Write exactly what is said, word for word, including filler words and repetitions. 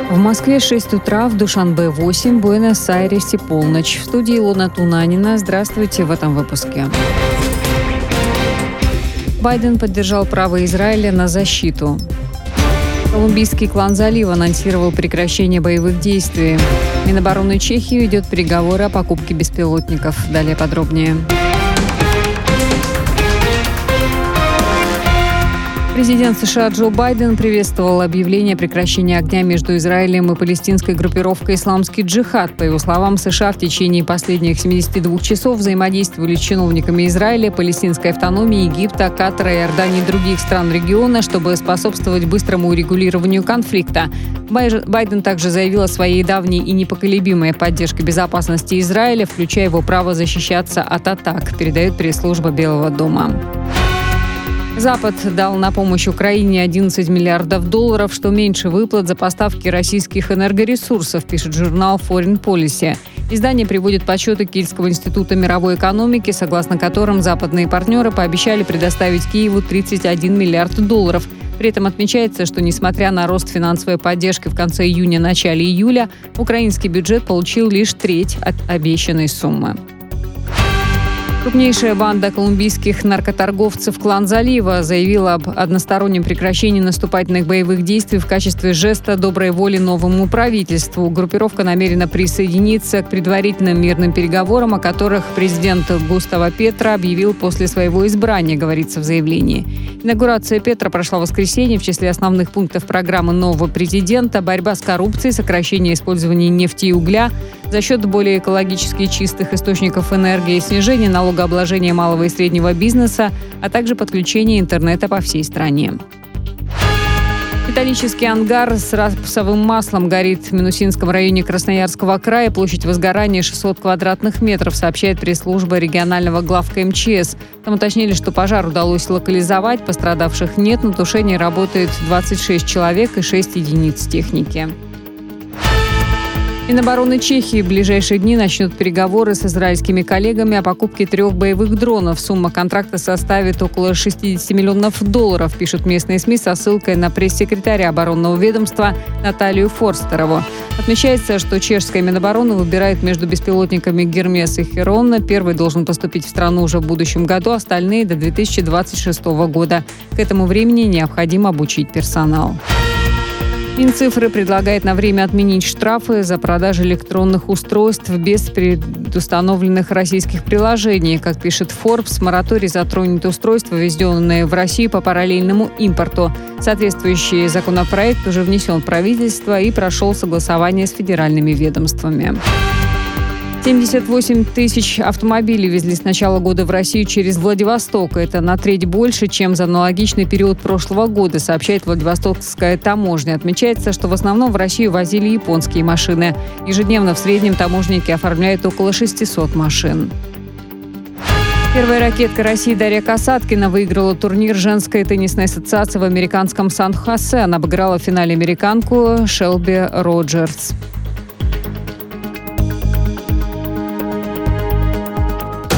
В Москве шесть утра, в Душанбе восемь, в Буэнос-Айресе полночь. В студии Илона Тунанина. Здравствуйте в этом выпуске. Байден поддержал право Израиля на защиту. Колумбийский клан Залива анонсировал прекращение боевых действий. Минобороны Чехии ведет переговоры о покупке беспилотников. Далее подробнее. Президент США Джо Байден приветствовал объявление о прекращении огня между Израилем и палестинской группировкой «Исламский джихад». По его словам, США в течение последних семидесяти двух часов взаимодействовали с чиновниками Израиля, палестинской автономии, Египта, Катара, Иордании и других стран региона, чтобы способствовать быстрому урегулированию конфликта. Байден также заявил о своей давней и непоколебимой поддержке безопасности Израиля, включая его право защищаться от атак, передает пресс-служба Белого дома. Запад дал на помощь Украине одиннадцать миллиардов долларов, что меньше выплат за поставки российских энергоресурсов, пишет журнал Foreign Policy. Издание приводит подсчеты Кильского института мировой экономики, согласно которым западные партнеры пообещали предоставить Киеву тридцать один миллиард долларов. При этом отмечается, что несмотря на рост финансовой поддержки в конце июня-начале июля, украинский бюджет получил лишь треть от обещанной суммы. Крупнейшая банда колумбийских наркоторговцев «Клан Залива» заявила об одностороннем прекращении наступательных боевых действий в качестве жеста доброй воли новому правительству. Группировка намерена присоединиться к предварительным мирным переговорам, о которых президент Густаво Петро объявил после своего избрания, говорится в заявлении. Инаугурация Петро прошла в воскресенье. В числе основных пунктов программы нового президента – борьба с коррупцией, сокращение использования нефти и угля за счет более экологически чистых источников энергии, снижение налогообложения малого и среднего бизнеса, а также подключение интернета по всей стране. Металлический ангар с рапсовым маслом горит в Минусинском районе Красноярского края. Площадь возгорания шестьсот квадратных метров, сообщает пресс-служба регионального главка эм че эс. Там уточнили, что пожар удалось локализовать, пострадавших нет. На тушении работает двадцать шесть человек и шесть единиц техники. Минобороны Чехии в ближайшие дни начнет переговоры с израильскими коллегами о покупке трех боевых дронов. Сумма контракта составит около шестьдесят миллионов долларов, пишут местные СМИ со ссылкой на пресс-секретаря оборонного ведомства Наталью Форстерову. Отмечается, что чешская Минобороны выбирает между беспилотниками «Гермес» и «Херон». Первый должен поступить в страну уже в будущем году, остальные до две тысячи двадцать шестого года. К этому времени необходимо обучить персонал. Минцифры предлагает на время отменить штрафы за продажу электронных устройств без предустановленных российских приложений. Как пишет Forbes, мораторий затронет устройства, ввезенные в Россию по параллельному импорту. Соответствующий законопроект уже внесен в правительство и прошел согласование с федеральными ведомствами. семьдесят восемь тысяч автомобилей везли с начала года в Россию через Владивосток. Это на треть больше, чем за аналогичный период прошлого года, сообщает Владивостокская таможня. Отмечается, что в основном в Россию возили японские машины. Ежедневно в среднем таможенники оформляют около шестисот машин. Первая ракетка России Дарья Касаткина выиграла турнир женской теннисной ассоциации в американском Сан-Хосе. Она обыграла в финале американку Шелби Роджерс.